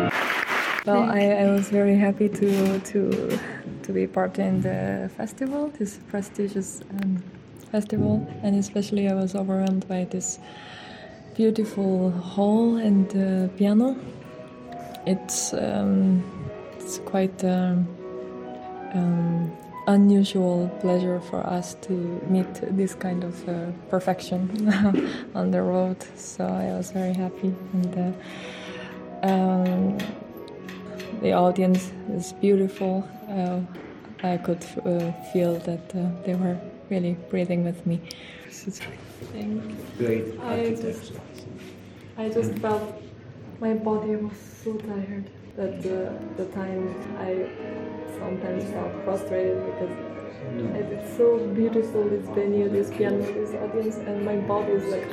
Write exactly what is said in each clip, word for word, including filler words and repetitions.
Well, I, I was very happy to to to be part in the festival, this prestigious um, festival, and especially I was overwhelmed by this beautiful hall and uh, piano. It's um, it's quite um, um, unusual pleasure for us to meet this kind of uh, perfection on the road. So I was very happy, and uh, um, the audience is beautiful. Uh, I could uh, feel that uh, they were really breathing with me. Thank you. Great I just, I just felt my body was so tired that uh, the time I sometimes felt frustrated because it's so beautiful, this venue, this piano, this audience, and my body is like.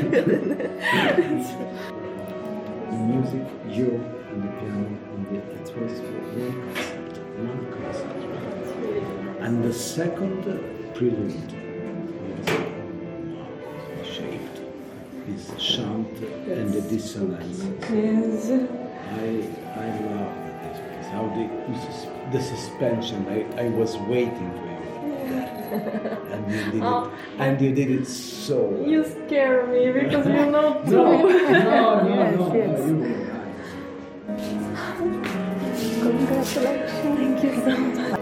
The music, you and the piano, and the, it was one concept, one concept. And the second prelude was shaped, this chant yes. and the dissonance. Yes. I I love this, how the, the suspension, I, I was waiting for you. And you did oh, it, and you did it so well. You scare me because you know too. No, no, no, yes, no, yes. no, you were right. Congratulations. Thank you so much.